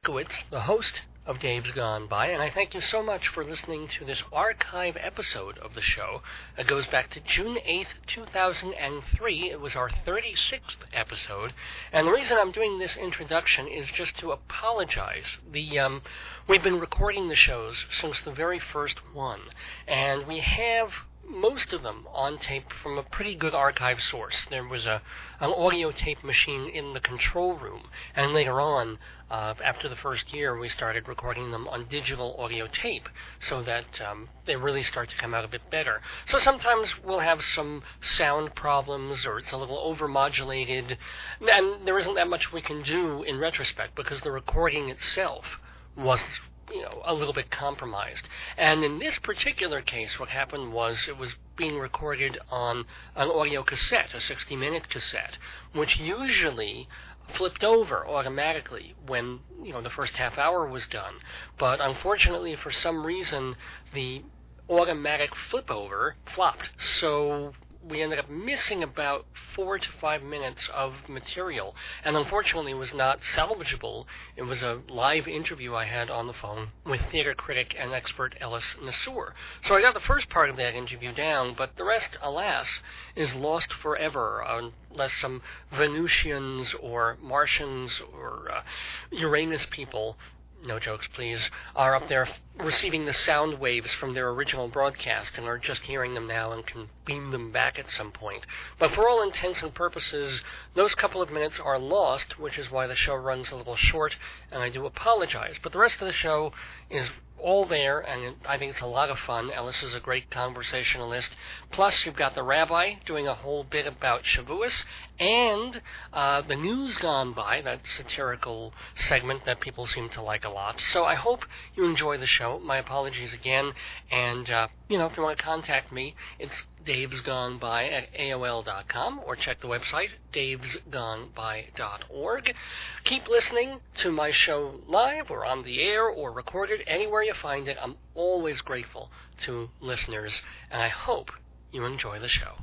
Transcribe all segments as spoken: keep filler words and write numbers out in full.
Lefkowitz, the host of Dave's Gone By, and I thank you so much for listening to this archive episode of the show. It goes back to June eighth, two thousand three. It was our thirty-sixth episode, and the reason I'm doing this introduction is just to apologize. The um, we've been recording the shows since the very first one, and we have most of them on tape from a pretty good archive source. There was a an audio tape machine in the control room, and later on, uh, after the first year, we started recording them on digital audio tape so that um, they really start to come out a bit better. So sometimes we'll have some sound problems, or it's a little overmodulated, and there isn't that much we can do in retrospect because the recording itself was, you know, a little bit compromised. And in this particular case, what happened was it was being recorded on an audio cassette, a sixty-minute cassette, which usually flipped over automatically when, you know, the first half hour was done. But unfortunately, for some reason, the automatic flip over flopped. So we ended up missing about four to five minutes of material, and unfortunately it was not salvageable. It was a live interview I had on the phone with theater critic and expert Ellis Nassour. So I got the first part of that interview down, but the rest, alas, is lost forever, unless some Venusians or Martians or uh, Uranus people, no jokes please, are up there receiving the sound waves from their original broadcast and are just hearing them now and can beam them back at some point. But for all intents and purposes, those couple of minutes are lost, which is why the show runs a little short, and I do apologize. But the rest of the show is all there, and I think it's a lot of fun. Ellis is a great conversationalist. Plus, you've got the rabbi doing a whole bit about Shavuos, and uh, the news gone by, that satirical segment that people seem to like a lot. So I hope you enjoy the show. My apologies again, and, uh, you know, if you want to contact me, it's davesgoneby at A O L dot com, or check the website, davesgoneby dot org. Keep listening to my show live or on the air or recorded anywhere you find it. I'm always grateful to listeners, and I hope you enjoy the show.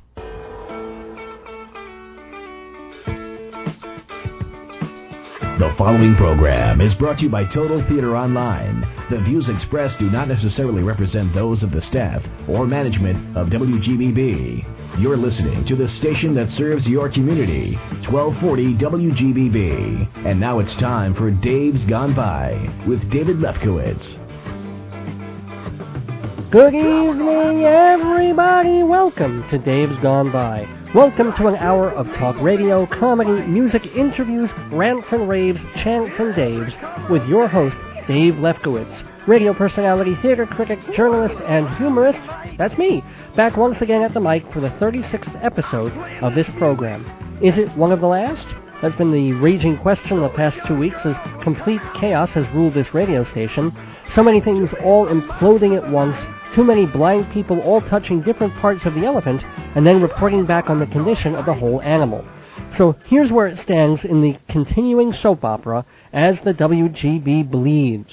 The following program is brought to you by Total Theater Online. The views expressed do not necessarily represent those of the staff or management of W G B B. You're listening to the station that serves your community, twelve forty W G B B. And now it's time for Dave's Gone By with David Lefkowitz. Good evening, everybody. Welcome to Dave's Gone By. Welcome to an hour of talk radio, comedy, music, interviews, rants and raves, chants and daves with your host, Dave Lefkowitz, radio personality, theater critic, journalist, and humorist. That's me, back once again at the mic for the thirty-sixth episode of this program. Is it one of the last? That's been the raging question the past two weeks as complete chaos has ruled this radio station. So many things all imploding at once, too many blind people all touching different parts of the elephant and then reporting back on the condition of the whole animal. So here's where it stands in the continuing soap opera as the W G B bleeds.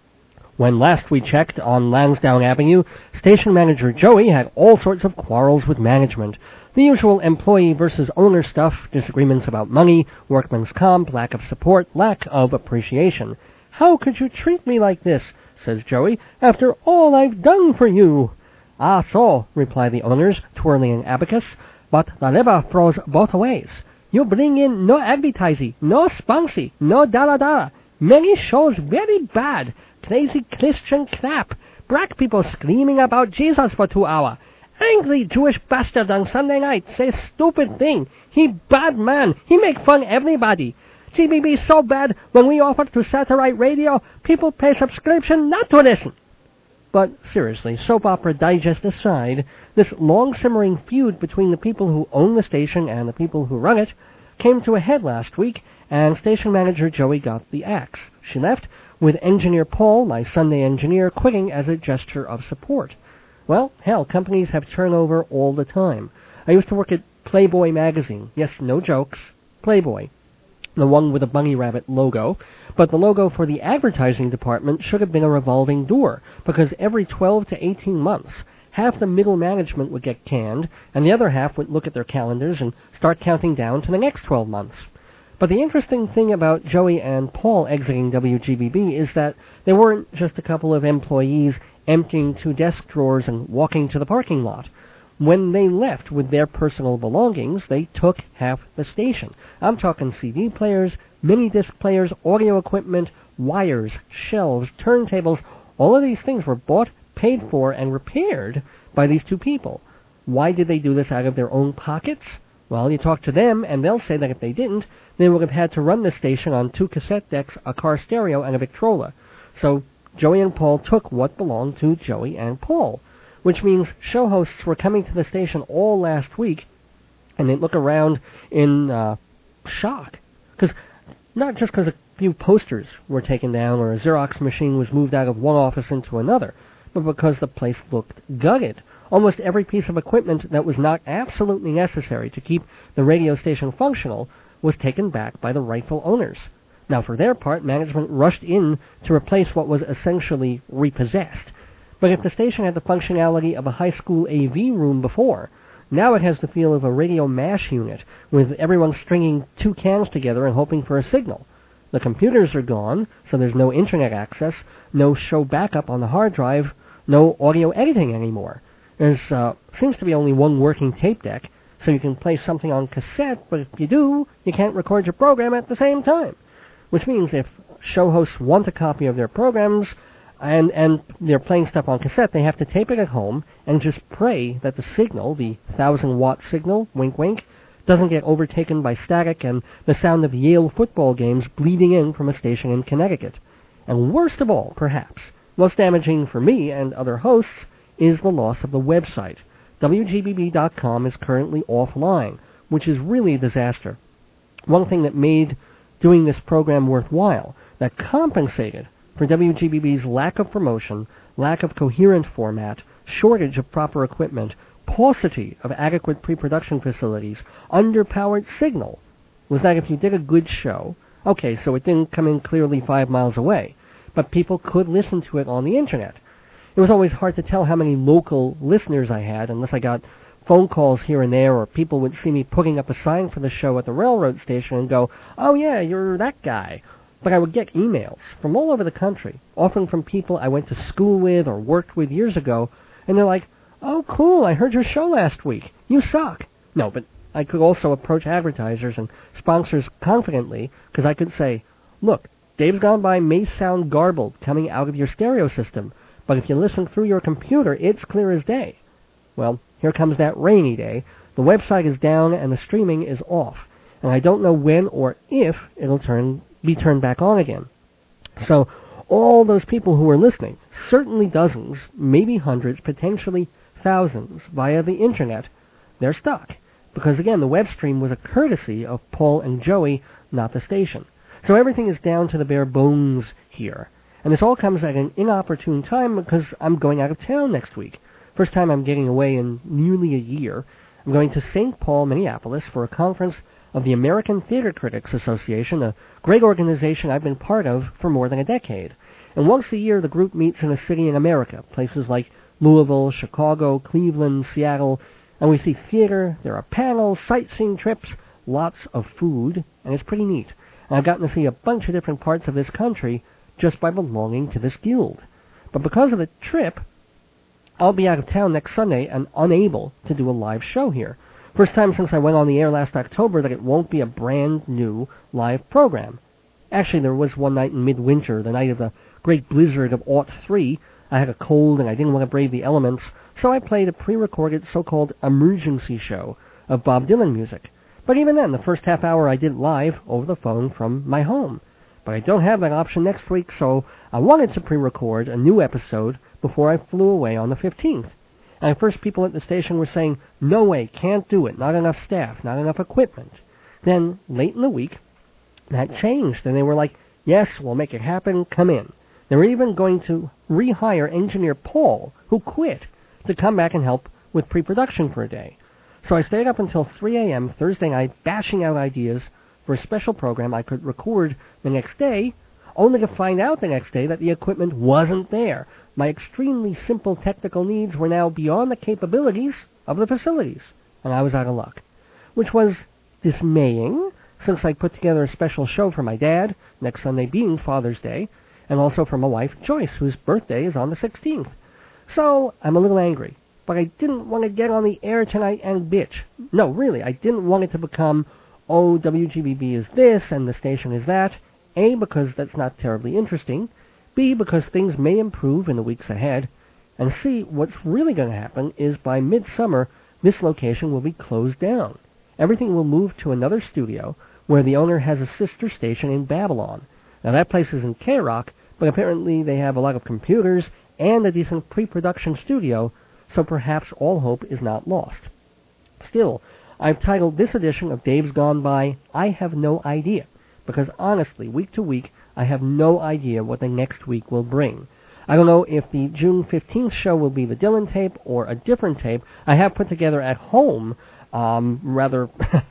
When last we checked on Lansdowne Avenue, station manager Joey had all sorts of quarrels with management. The usual employee versus owner stuff, disagreements about money, workman's comp, lack of support, lack of appreciation. "How could you treat me like this?" says Joey, "after all I've done for you?" "Ah, so," reply the owners, twirling an abacus, "but the lever throws both ways. You bring in no advertising, no sponsy, no dala-dala. Many shows very bad. Crazy Christian crap. Black people screaming about Jesus for two hours. Angry Jewish bastard on Sunday night say stupid thing. He bad man. He make fun everybody. G B B so bad, when we offer to satellite radio, people pay subscription not to listen." But seriously, soap opera digest aside, this long-simmering feud between the people who own the station and the people who run it came to a head last week, and station manager Joey got the axe. She left, with engineer Paul, my Sunday engineer, quitting as a gesture of support. Well, hell, companies have turnover all the time. I used to work at Playboy magazine. Yes, no jokes. Playboy. The one with a bunny rabbit logo, but the logo for the advertising department should have been a revolving door, because every twelve to eighteen months, half the middle management would get canned, and the other half would look at their calendars and start counting down to the next twelve months. But the interesting thing about Joey and Paul exiting W G B B is that they weren't just a couple of employees emptying two desk drawers and walking to the parking lot. When they left with their personal belongings, they took half the station. I'm talking C D players, mini disc players, audio equipment, wires, shelves, turntables. All of these things were bought, paid for, and repaired by these two people. Why did they do this out of their own pockets? Well, you talk to them, and they'll say that if they didn't, they would have had to run the station on two cassette decks, a car stereo, and a Victrola. So Joey and Paul took what belonged to Joey and Paul, which means show hosts were coming to the station all last week, and they'd look around in uh, shock. Because not just because a few posters were taken down or a Xerox machine was moved out of one office into another, but because the place looked gutted. Almost every piece of equipment that was not absolutely necessary to keep the radio station functional was taken back by the rightful owners. Now, for their part, management rushed in to replace what was essentially repossessed. But if the station had the functionality of a high school A V room before, now it has the feel of a radio mash unit, with everyone stringing two cans together and hoping for a signal. The computers are gone, so there's no internet access, no show backup on the hard drive, no audio editing anymore. There uh, seems to be only one working tape deck, so you can play something on cassette, but if you do, you can't record your program at the same time. Which means if show hosts want a copy of their programs and, and they're playing stuff on cassette, they have to tape it at home and just pray that the signal, the one thousand watt signal, wink wink, doesn't get overtaken by static and the sound of Yale football games bleeding in from a station in Connecticut. And worst of all, perhaps, most damaging for me and other hosts, is the loss of the website. W G B B dot com is currently offline, which is really a disaster. One thing that made doing this program worthwhile, that compensated for W G B B's lack of promotion, lack of coherent format, shortage of proper equipment, paucity of adequate pre-production facilities, underpowered signal, was that if you did a good show, okay, so it didn't come in clearly five miles away, but people could listen to it on the internet. It was always hard to tell how many local listeners I had unless I got phone calls here and there, or people would see me putting up a sign for the show at the railroad station and go, "Oh yeah, you're that guy." But I would get emails from all over the country, often from people I went to school with or worked with years ago, and they're like, "Oh cool, I heard your show last week. You suck." No, but I could also approach advertisers and sponsors confidently, because I could say, "Look, Dave's Gone By may sound garbled coming out of your stereo system, but if you listen through your computer, it's clear as day." Well, here comes that rainy day. The website is down and the streaming is off, and I don't know when or if it'll turn be turned back on again. So all those people who are listening, certainly dozens, maybe hundreds, potentially thousands, via the internet, they're stuck. Because again, the web stream was a courtesy of Paul and Joey, not the station. So everything is down to the bare bones here. And this all comes at an inopportune time because I'm going out of town next week. First time I'm getting away in nearly a year. I'm going to Saint Paul, Minneapolis, for a conference of the American Theater Critics Association, a great organization I've been part of for more than a decade. And once a year, the group meets in a city in America, places like Louisville, Chicago, Cleveland, Seattle, and we see theater, there are panels, sightseeing trips, lots of food, and it's pretty neat. And I've gotten to see a bunch of different parts of this country just by belonging to this guild. But because of the trip, I'll be out of town next Sunday and unable to do a live show here. First time since I went on the air last October that it won't be a brand new live program. Actually, there was one night in midwinter, the night of the great blizzard of aught three. I had a cold and I didn't want to brave the elements, so I played a pre-recorded so-called emergency show of Bob Dylan music. But even then, the first half hour I did live over the phone from my home. But I don't have that option next week, so I wanted to pre-record a new episode before I flew away on the fifteenth. And at first people at the station were saying, "No way, can't do it, not enough staff, not enough equipment." Then, late in the week, that changed, and they were like, "Yes, we'll make it happen, come in." They were even going to rehire engineer Paul, who quit, to come back and help with pre-production for a day. So I stayed up until three a.m. Thursday night bashing out ideas for a special program I could record the next day, only to find out the next day that the equipment wasn't there. My extremely simple technical needs were now beyond the capabilities of the facilities, and I was out of luck. Which was dismaying, since I put together a special show for my dad, next Sunday being Father's Day, and also for my wife, Joyce, whose birthday is on the sixteenth. So, I'm a little angry, but I didn't want to get on the air tonight and bitch. No, really, I didn't want it to become, oh, W G B B is this and the station is that. A, because that's not terribly interesting. B, because things may improve in the weeks ahead. And C, what's really going to happen is by midsummer, this location will be closed down. Everything will move to another studio where the owner has a sister station in Babylon. Now, that place is in K-Rock, but apparently they have a lot of computers and a decent pre-production studio, so perhaps all hope is not lost. Still, I've titled this edition of Dave's Gone By, I Have No Idea, because honestly, week to week, I have no idea what the next week will bring. I don't know if the June fifteenth show will be the Dylan tape or a different tape. I have put together at home, um, rather,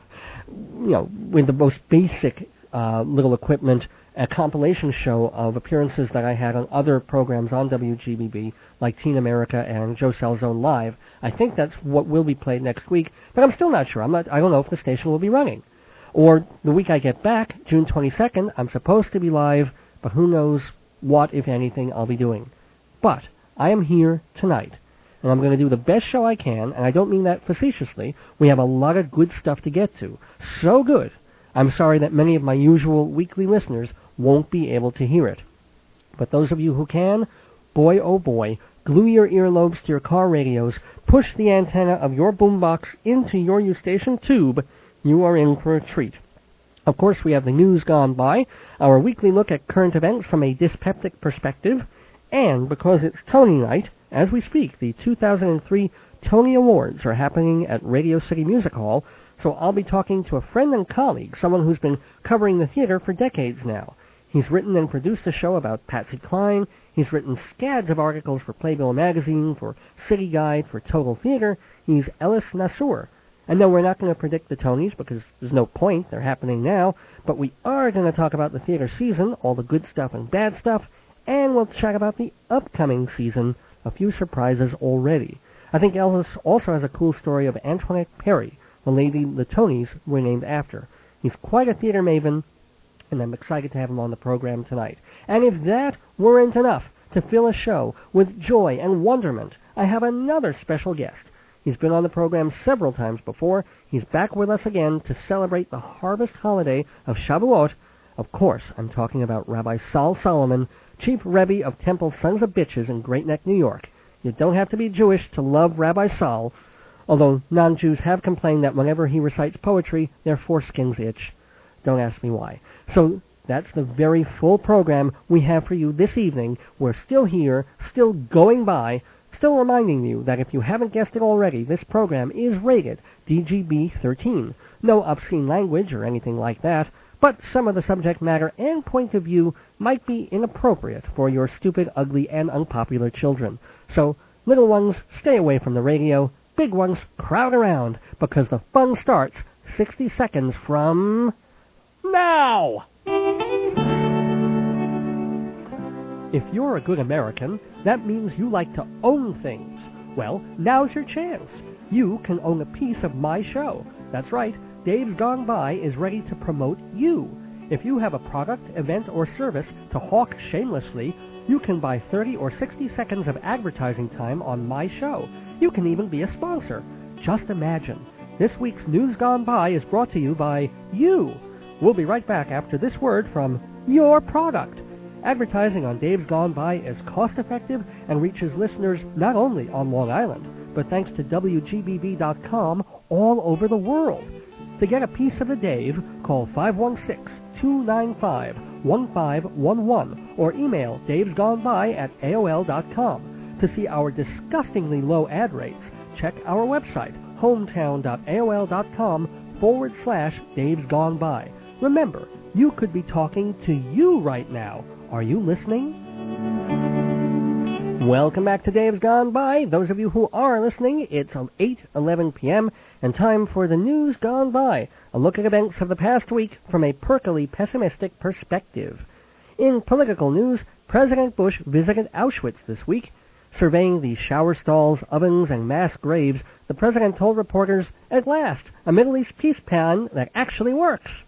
you know, with the most basic uh, little equipment, a compilation show of appearances that I had on other programs on W G B B, like Teen America and Joe Salzone Live. I think that's what will be played next week, but I'm still not sure. I'm not. I don't know if the station will be running. Or the week I get back, June twenty-second, I'm supposed to be live, but who knows what, if anything, I'll be doing. But I am here tonight, and I'm going to do the best show I can, and I don't mean that facetiously. We have a lot of good stuff to get to. So good, I'm sorry that many of my usual weekly listeners won't be able to hear it. But those of you who can, boy oh boy, glue your earlobes to your car radios, push the antenna of your boombox into your U-station tube, you are in for a treat. Of course, we have the news gone by, our weekly look at current events from a dyspeptic perspective, and because it's Tony night, as we speak, the two thousand three Tony Awards are happening at Radio City Music Hall, so I'll be talking to a friend and colleague, someone who's been covering the theater for decades now. He's written and produced a show about Patsy Cline, he's written scads of articles for Playbill Magazine, for City Guide, for Total Theater. He's Ellis Nassour. And no, we're not going to predict the Tonys, because there's no point, they're happening now, but we are going to talk about the theater season, all the good stuff and bad stuff, and we'll chat about the upcoming season, a few surprises already. I think Ellis also has a cool story of Antoinette Perry, the lady the Tonys were named after. He's quite a theater maven, and I'm excited to have him on the program tonight. And if that weren't enough to fill a show with joy and wonderment, I have another special guest. He's been on the program several times before. He's back with us again to celebrate the harvest holiday of Shavuot. Of course, I'm talking about Rabbi Saul Solomon, Chief Rebbe of Temple Sons of Bitches in Great Neck, New York. You don't have to be Jewish to love Rabbi Saul, although non-Jews have complained that whenever he recites poetry, their foreskins itch. Don't ask me why. So that's the very full program we have for you this evening. We're still here, still going by, still reminding you that if you haven't guessed it already, this program is rated D G B thirteen. No obscene language or anything like that, but some of the subject matter and point of view might be inappropriate for your stupid, ugly, and unpopular children. So, little ones, stay away from the radio. Big ones, crowd around, because the fun starts sixty seconds from now! If you're a good American, that means you like to own things. Well, now's your chance. You can own a piece of my show. That's right, Dave's Gone By is ready to promote you. If you have a product, event, or service to hawk shamelessly, you can buy thirty or sixty seconds of advertising time on my show. You can even be a sponsor. Just imagine. This week's News Gone By is brought to you by you. We'll be right back after this word from your product. Advertising on Dave's Gone By is cost-effective and reaches listeners not only on Long Island, but thanks to W G B B dot com all over the world. To get a piece of the Dave, call five one six, two nine five, one five one one or email davesgoneby at A O L dot com. To see our disgustingly low ad rates, check our website, hometown.aol.com forward slash Dave's Gone By. Remember, you could be talking to you right now. Are you listening? Welcome back to Dave's Gone By. Those of you who are listening, it's eight eleven p.m. and time for the News Gone By, a look at events of the past week from a perkily pessimistic perspective. In political news, President Bush visited Auschwitz this week. Surveying the shower stalls, ovens, and mass graves, the president told reporters, at last, a Middle East peace plan that actually works.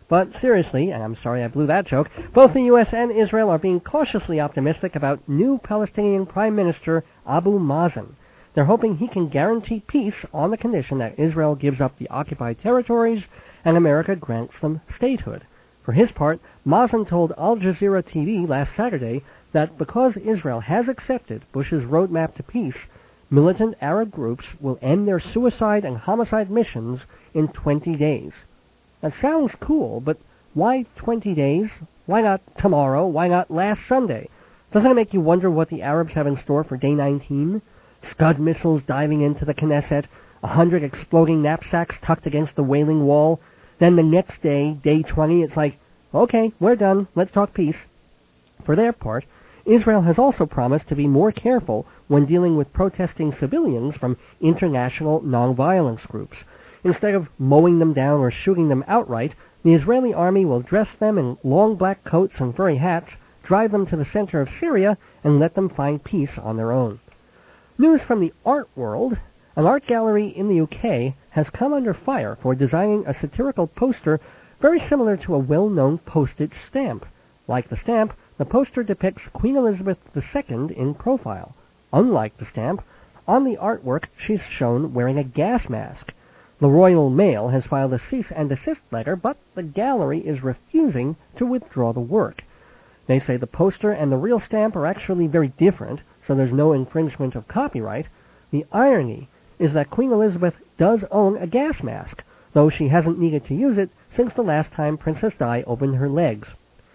But seriously, and I'm sorry I blew that joke, both the U S and Israel are being cautiously optimistic about new Palestinian Prime Minister Abu Mazen. They're hoping he can guarantee peace on the condition that Israel gives up the occupied territories and America grants them statehood. For his part, Mazen told Al Jazeera T V last Saturday that because Israel has accepted Bush's roadmap to peace, militant Arab groups will end their suicide and homicide missions in twenty days. That sounds cool, but why twenty days? Why not tomorrow? Why not last Sunday? Doesn't it make you wonder what the Arabs have in store for day nineteen? Scud missiles diving into the Knesset, a hundred exploding knapsacks tucked against the Wailing Wall. Then the next day, day twenty, it's like, okay, we're done, let's talk peace. For their part, Israel has also promised to be more careful when dealing with protesting civilians from international nonviolence groups. Instead of mowing them down or shooting them outright, the Israeli army will dress them in long black coats and furry hats, drive them to the center of Syria, and let them find peace on their own. News from the art world. An art gallery in the U K has come under fire for designing a satirical poster very similar to a well-known postage stamp. Like the stamp, the poster depicts Queen Elizabeth the Second in profile. Unlike the stamp, on the artwork she's shown wearing a gas mask. The Royal Mail has filed a cease and desist letter, but the gallery is refusing to withdraw the work. They say the poster and the real stamp are actually very different, so there's no infringement of copyright. The irony is that Queen Elizabeth does own a gas mask, though she hasn't needed to use it since the last time Princess Di opened her legs.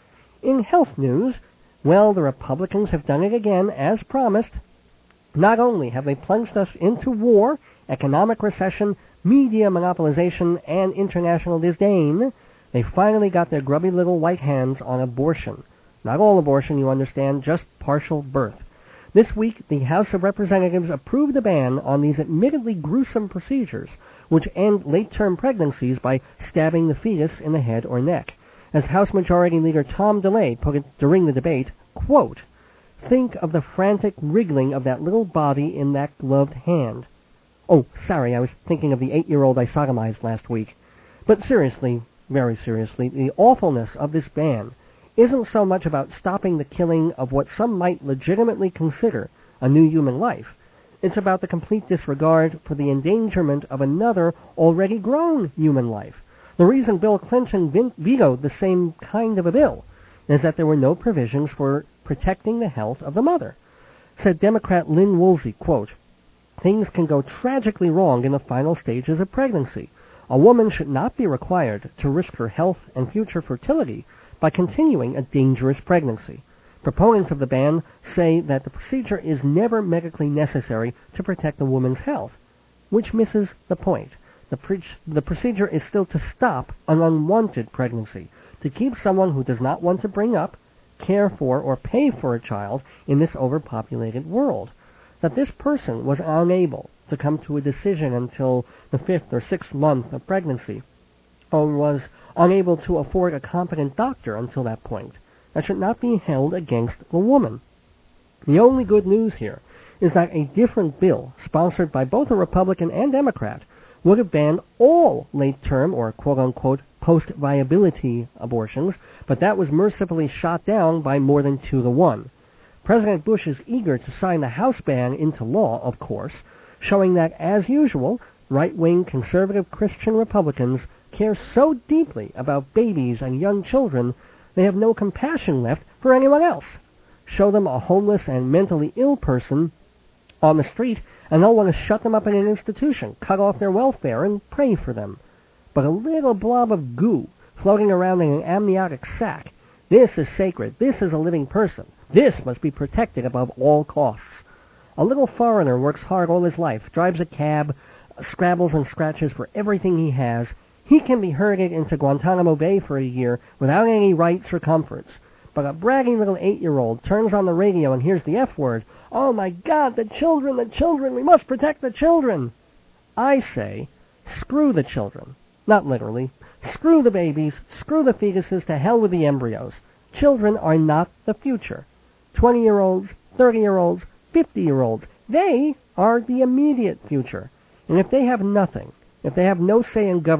In health news, well, the Republicans have done it again, as promised. Not only have they plunged us into war, economic recession, media monopolization, and international disdain, they finally got their grubby little white hands on abortion. Not all abortion, you understand, just partial birth. This week, the House of Representatives approved a ban on these admittedly gruesome procedures, which end late-term pregnancies by stabbing the fetus in the head or neck. As House Majority Leader Tom DeLay put it during the debate, quote, "Think of the frantic wriggling of that little body in that gloved hand." Oh, sorry, I was thinking of the eight-year-old I sodomized last week. But seriously, very seriously, the awfulness of this ban isn't so much about stopping the killing of what some might legitimately consider a new human life. It's about the complete disregard for the endangerment of another already grown human life. The reason Bill Clinton vetoed the same kind of a bill is that there were no provisions for protecting the health of the mother. Said Democrat Lynn Woolsey, quote, "Things can go tragically wrong in the final stages of pregnancy. A woman should not be required to risk her health and future fertility by continuing a dangerous pregnancy. Proponents of the ban say that the procedure is never medically necessary to protect a woman's health, which misses the point. The, pre- the procedure is still to stop an unwanted pregnancy, to keep someone who does not want to bring up, care for, or pay for a child in this overpopulated world. That this person was unable to come to a decision until the fifth or sixth month of pregnancy, or was unable to afford a competent doctor until that point, that should not be held against the woman. The only good news here is that a different bill, sponsored by both a Republican and Democrat, would have banned all late-term or quote-unquote post-viability abortions, but that was mercifully shot down by more than two to one. President Bush is eager to sign the House ban into law, of course, showing that, as usual, right-wing conservative Christian Republicans care so deeply about babies and young children, they have no compassion left for anyone else. Show them a homeless and mentally ill person on the street, and they'll want to shut them up in an institution, cut off their welfare, and pray for them. But a little blob of goo floating around in an amniotic sac, this is sacred, this is a living person, this must be protected above all costs. A little foreigner works hard all his life, drives a cab, scrabbles and scratches for everything he has. He can be herded into Guantanamo Bay for a year without any rights or comforts. But a bragging little eight-year-old turns on the radio and hears the F word. Oh my God, the children, the children, we must protect the children. I say, screw the children. Not literally. Screw the babies, screw the fetuses, to hell with the embryos. Children are not the future. twenty-year-olds, thirty-year-olds, fifty-year-olds, they are the immediate future. And if they have nothing, if they have no say in government,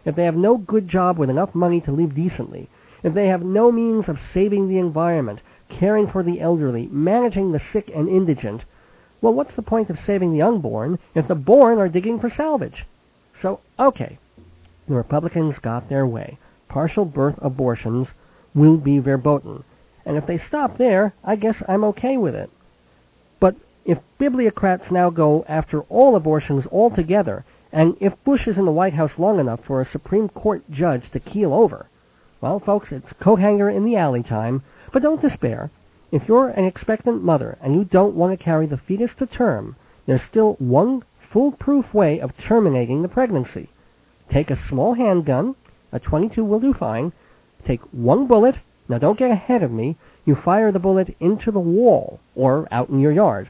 if they have no good job with enough money to live decently, if they have no means of saving the environment, caring for the elderly, managing the sick and indigent, well, what's the point of saving the unborn if the born are digging for salvage? So, okay, the Republicans got their way. Partial birth abortions will be verboten. And if they stop there, I guess I'm okay with it. But if bibliocrats now go after all abortions altogether, and if Bush is in the White House long enough for a Supreme Court judge to keel over, well, folks, it's coat hanger in the alley time, but don't despair. If you're an expectant mother and you don't want to carry the fetus to term, there's still one foolproof way of terminating the pregnancy. Take a small handgun, a twenty-two will do fine, take one bullet, now don't get ahead of me, you fire the bullet into the wall or out in your yard.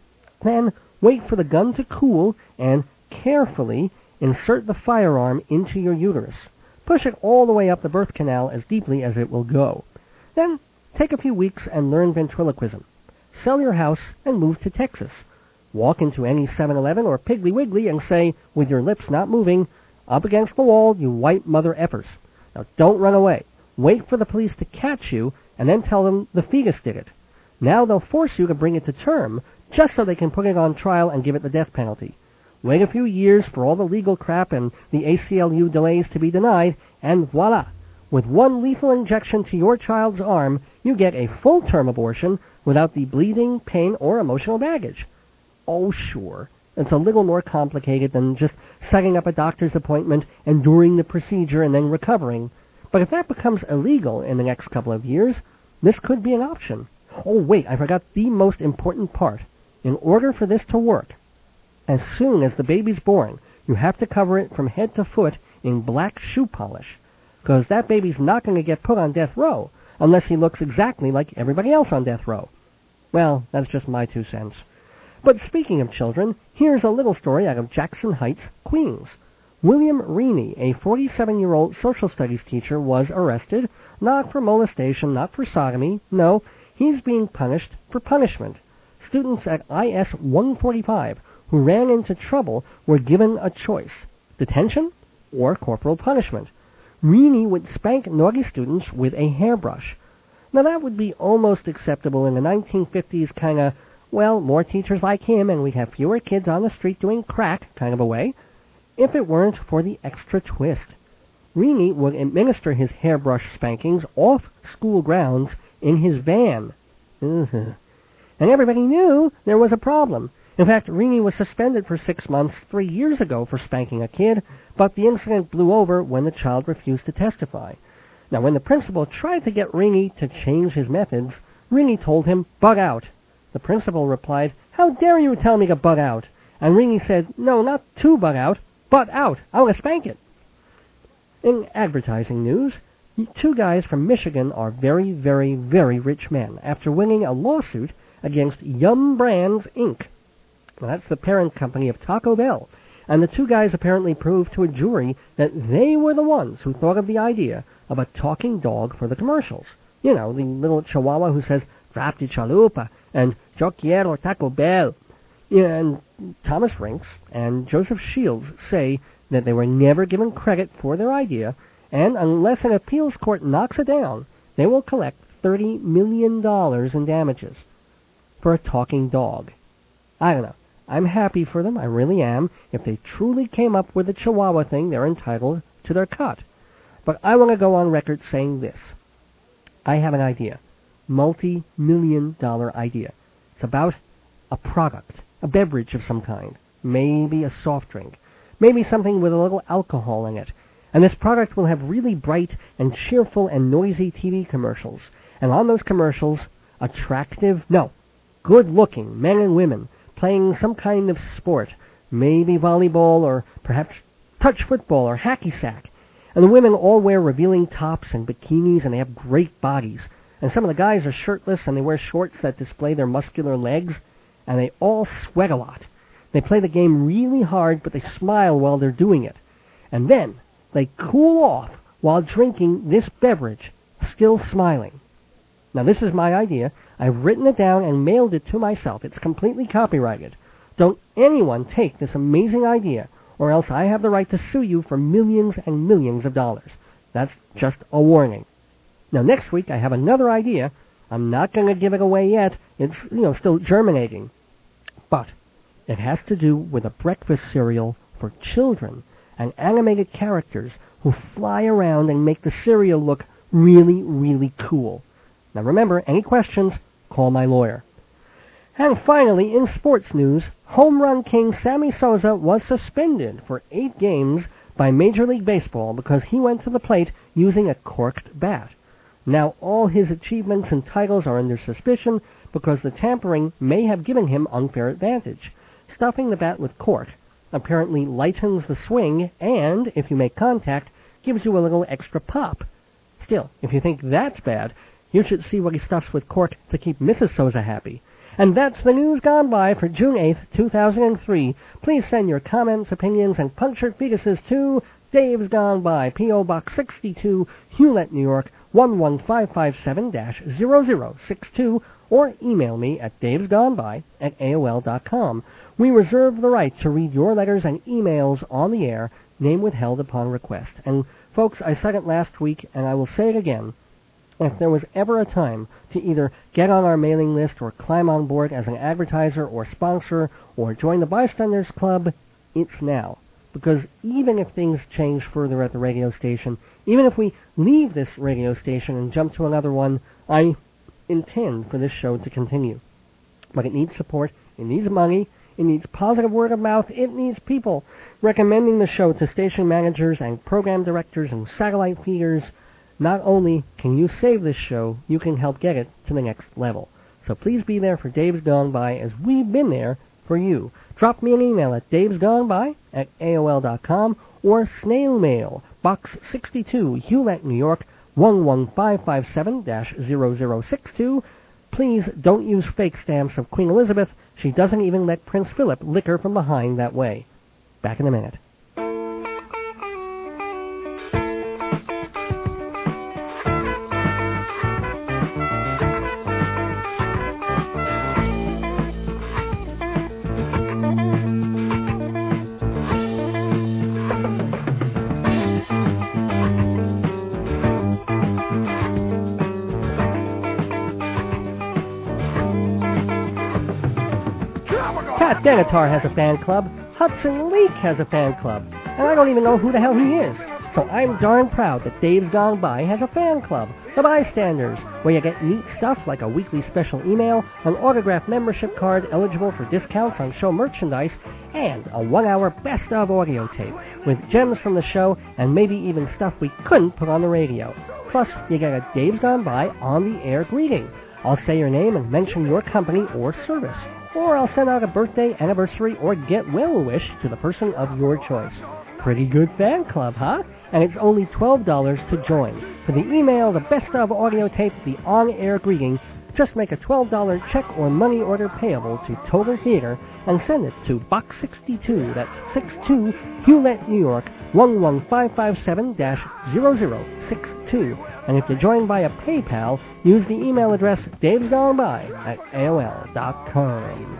Then wait for the gun to cool and carefully insert the firearm into your uterus. Push it all the way up the birth canal as deeply as it will go. Then take a few weeks and learn ventriloquism. Sell your house and move to Texas. Walk into any seven eleven or Piggly Wiggly and say, with your lips not moving, up against the wall, you white mother effers. Now don't run away. Wait for the police to catch you and then tell them the fetus did it. Now they'll force you to bring it to term just so they can put it on trial and give it the death penalty. Wait a few years for all the legal crap and the A C L U delays to be denied, and voila! With one lethal injection to your child's arm, you get a full-term abortion without the bleeding, pain, or emotional baggage. Oh, sure, it's a little more complicated than just setting up a doctor's appointment, enduring the procedure, and then recovering. But if that becomes illegal in the next couple of years, this could be an option. Oh, wait, I forgot the most important part. In order for this to work, as soon as the baby's born, you have to cover it from head to foot in black shoe polish, because that baby's not going to get put on death row unless he looks exactly like everybody else on death row. Well, that's just my two cents. But speaking of children, here's a little story out of Jackson Heights, Queens. William Reaney, a forty-seven-year-old social studies teacher, was arrested, not for molestation, not for sodomy. No, he's being punished for punishment. Students at I S one forty-five who ran into trouble were given a choice, detention or corporal punishment. Reaney would spank naughty students with a hairbrush. Now that would be almost acceptable in the nineteen fifties kind of, well, more teachers like him and we'd have fewer kids on the street doing crack kind of a way, if it weren't for the extra twist. Reaney would administer his hairbrush spankings off school grounds in his van. And everybody knew there was a problem. In fact, Reaney was suspended for six months three years ago for spanking a kid, but the incident blew over when the child refused to testify. Now, when the principal tried to get Reaney to change his methods, Reaney told him, "Bug out." The principal replied, "How dare you tell me to bug out?" And Reaney said, "No, not to bug out, but out. I want to spank it." In advertising news, two guys from Michigan are very, very, very rich men after winning a lawsuit against Yum Brands, Incorporated. Now, that's the parent company of Taco Bell, and the two guys apparently proved to a jury that they were the ones who thought of the idea of a talking dog for the commercials. You know, the little chihuahua who says, "Drop the chalupa," and "Yo quiero Taco Bell." And Thomas Rinks and Joseph Shields say that they were never given credit for their idea, and unless an appeals court knocks it down, they will collect thirty million dollars in damages for a talking dog. I don't know. I'm happy for them, I really am. If they truly came up with the Chihuahua thing, they're entitled to their cut. But I want to go on record saying this. I have an idea. Multi-million dollar idea. It's about a product, a beverage of some kind. Maybe a soft drink. Maybe something with a little alcohol in it. And this product will have really bright and cheerful and noisy T V commercials. And on those commercials, attractive, no, good-looking men and women playing some kind of sport, maybe volleyball or perhaps touch football or hacky sack. And the women all wear revealing tops and bikinis, and they have great bodies. And some of the guys are shirtless, and they wear shorts that display their muscular legs, and they all sweat a lot. They play the game really hard, but they smile while they're doing it. And then they cool off while drinking this beverage, still smiling. Now, this is my idea. I've written it down and mailed it to myself. It's completely copyrighted. Don't anyone take this amazing idea or else I have the right to sue you for millions and millions of dollars. That's just a warning. Now, next week I have another idea. I'm not going to give it away yet. It's, you know, still germinating. But it has to do with a breakfast cereal for children and animated characters who fly around and make the cereal look really, really cool. Now remember, any questions, call my lawyer. And finally, in sports news, home run king Sammy Sosa was suspended for eight games by Major League Baseball because he went to the plate using a corked bat. Now all his achievements and titles are under suspicion because the tampering may have given him unfair advantage. Stuffing the bat with cork apparently lightens the swing and, if you make contact, gives you a little extra pop. Still, if you think that's bad, you should see what he stuffs with cork to keep Missus Sosa happy. And that's the news gone by for June eighth, two thousand three. Please send your comments, opinions, and punctured fetuses to Dave's Gone By, P O. Box sixty-two, Hewlett, New York, one one five five seven dash zero zero six two, or email me at davesgoneby at A O L dot com. We reserve the right to read your letters and emails on the air, name withheld upon request. And folks, I said it last week, and I will say it again. If there was ever a time to either get on our mailing list or climb on board as an advertiser or sponsor or join the Bystanders Club, it's now. Because even if things change further at the radio station, even if we leave this radio station and jump to another one, I intend for this show to continue. But it needs support, it needs money, it needs positive word of mouth, it needs people recommending the show to station managers and program directors and satellite feeders. Not only can you save this show, you can help get it to the next level. So please be there for Dave's Gone By as we've been there for you. Drop me an email at davesgoneby at A O L dot com or snail mail, Box sixty-two, Hewlett, New York, one one five five seven dash zero zero six two. Please don't use fake stamps of Queen Elizabeth. She doesn't even let Prince Philip lick her from behind that way. Back in a minute. Pat Benatar has a fan club, Hudson Leak has a fan club, and I don't even know who the hell he is. So I'm darn proud that Dave's Gone By has a fan club, the Bystanders, where you get neat stuff like a weekly special email, an autographed membership card eligible for discounts on show merchandise, and a one-hour best-of audio tape with gems from the show and maybe even stuff we couldn't put on the radio. Plus, you get a Dave's Gone By on-the-air greeting. I'll say your name and mention your company or service. Or I'll send out a birthday, anniversary, or get well wish to the person of your choice. Pretty good fan club, huh? And it's only twelve dollars to join. For the email, the best of audio tape, the on-air greeting, just make a twelve dollars check or money order payable to Total Theater and send it to Box sixty-two, that's sixty-two, Hewlett, New York, one one five five seven dash zero zero six two. And if you're joined by a PayPal, use the email address davesgoneby at A O L dot com.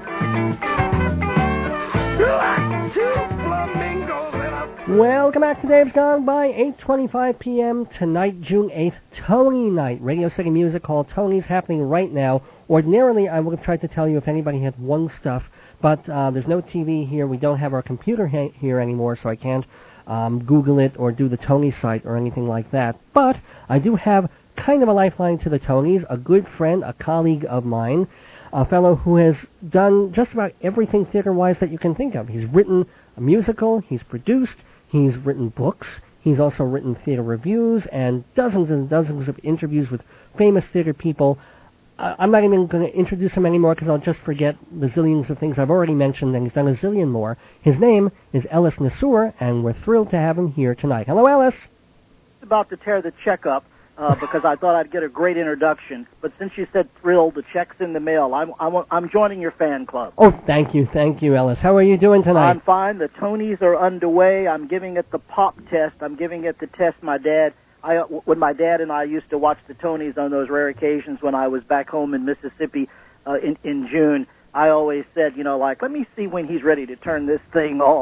Welcome back to Dave's Gone By, eight twenty-five p.m. tonight, June eighth, Tony Night. Radio City Music Hall. Tony's happening right now. Ordinarily, I would have tried to tell you if anybody had won stuff, but uh, there's no T V here. We don't have our computer ha- here anymore, so I can't um, Google it or do the Tony site or anything like that. But I do have kind of a lifeline to the Tonys, a good friend, a colleague of mine, a fellow who has done just about everything theater-wise that you can think of. He's written a musical, he's produced, he's written books, he's also written theater reviews, and dozens and dozens of interviews with famous theater people. Uh, I'm not even going to introduce him anymore because I'll just forget the zillions of things I've already mentioned, and he's done a zillion more. His name is Ellis Nassour, and we're thrilled to have him here tonight. Hello, Ellis. About to tear the check up. Uh, because I thought I'd get a great introduction. But since you said thrilled, the check's in the mail. I'm, I'm I'm joining your fan club. Oh, thank you, thank you, Ellis. How are you doing tonight? I'm fine. The Tonys are underway. I'm giving it the pop test. I'm giving it the test my dad. I when my dad and I used to watch the Tonys on those rare occasions when I was back home in Mississippi uh, in in June. I always said, you know, like, let me see when he's ready to turn this thing off.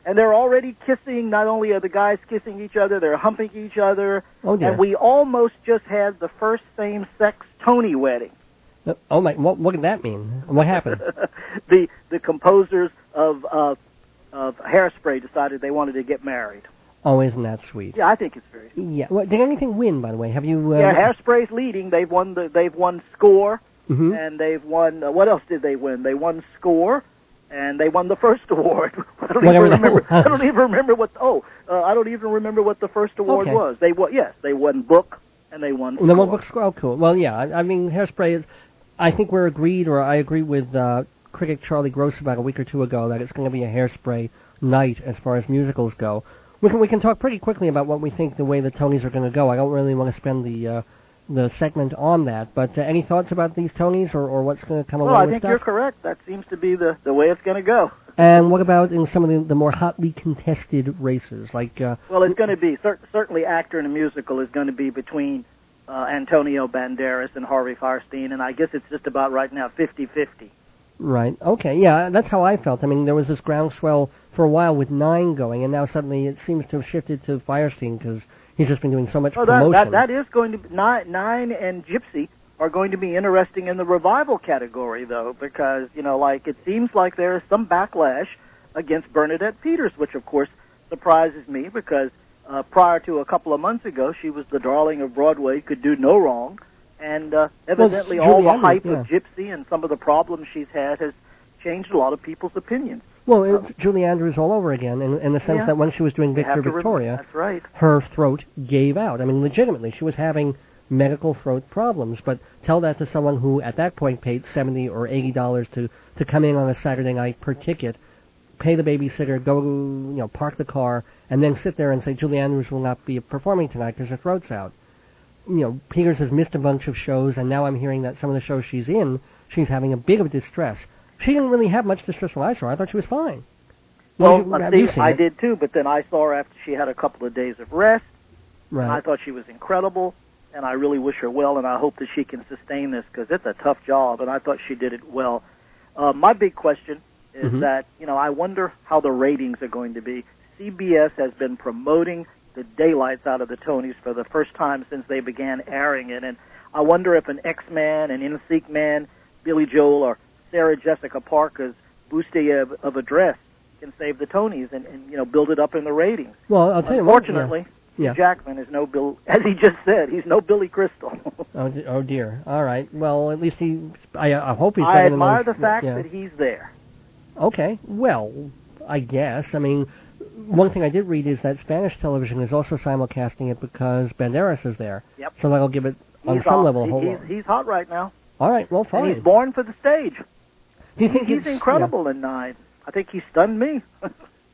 and they're already kissing. Not only are the guys kissing each other, they're humping each other. Oh, dear. And we almost just had the first same-sex Tony wedding. Oh, my, what, what did that mean? What happened? the the composers of, uh, of Hairspray decided they wanted to get married. Oh, isn't that sweet? Yeah, I think it's very sweet. Yeah. Well, did anything win, by the way? Have you... Uh, yeah, Hairspray's leading. They've won the they've won score, mm-hmm. and they've won... Uh, what else did they win? They won score, and they won the first award. I don't Whatever even remember. that was. I don't even remember what... Oh, uh, I don't even remember what the first award Okay. was. They won... Yes, they won book, and they won And then score. what book score? Oh, cool. Well, yeah, I, I mean, Hairspray is... I think we're agreed, or I agree with uh, critic Charlie Gross about a week or two ago, that it's going to be a Hairspray night as far as musicals go. We can we can talk pretty quickly about what we think the way the Tonys are going to go. I don't really want to spend the uh, the segment on that, but uh, any thoughts about these Tonys or, or what's going to come well, along I with think stuff? you're correct. That seems to be the, the way it's going to go. And what about in some of the, the more hotly contested races, like... Uh, well, it's going to be, cer- certainly actor in a musical is going to be between uh, Antonio Banderas and Harvey Fierstein, and I guess it's just about right now fifty-fifty. Right. Okay. Yeah, that's how I felt. I mean, there was this groundswell for a while with nine going, and now suddenly it seems to have shifted to Fierstein because he's just been doing so much oh, promotion. That, that, that is going to be, nine, nine and Gypsy are going to be interesting in the revival category, though, because, you know, like, it seems like there is some backlash against Bernadette Peters, which, of course, surprises me because uh, prior to a couple of months ago, she was the darling of Broadway, could do no wrong. And uh, evidently well, all the Julie hype Andrews, of Gypsy and some of the problems she's had has changed a lot of people's opinions. Well, it's Julie Andrews all over again, in, in the sense Yeah. that when she was doing You Victor have to Victoria, remember, that's right. her throat gave out. I mean, legitimately, she was having medical throat problems. But tell that to someone who, at that point, paid seventy or eighty dollars to to come in on a Saturday night per ticket, pay the babysitter, go, you know, park the car, and then sit there and say Julie Andrews will not be performing tonight because her throat's out. You know, Peters has missed a bunch of shows, and now I'm hearing that some of the shows she's in, she's having a bit of distress. She didn't really have much distress when I saw her. I thought she was fine. Well, Well, let's have see, you seen I it? did too, but then I saw her after she had a couple of days of rest, Right. and I thought she was incredible, and I really wish her well, and I hope that she can sustain this, because it's a tough job, and I thought she did it well. Uh, my big question is Mhm. that, you know, I wonder how the ratings are going to be. C B S has been promoting the daylights out of the Tonys for the first time since they began airing it, and I wonder if an X-Man, an N Sync Man, Billy Joel, or Sarah Jessica Parker's bustier of, of a dress can save the Tonys and, and, you know, build it up in the ratings. Well, I'll tell you what. Unfortunately, Yeah. Hugh Jackman is no Bill, as he just said, he's no Billy Crystal. Oh, de- oh dear. All right. Well, at least he. I, I hope he's. I better than admire those- the fact yeah. that he's there. Okay. Well, I guess. I mean, one thing I did read is that Spanish television is also simulcasting it because Banderas is there. Yep. So that'll give it, on He's some hot. level, a He- whole he's, lot. he's hot right now. All right. Well, And fine. he's born for the stage. Do you think he's it's- incredible in Nine? I think he stunned me. Yeah.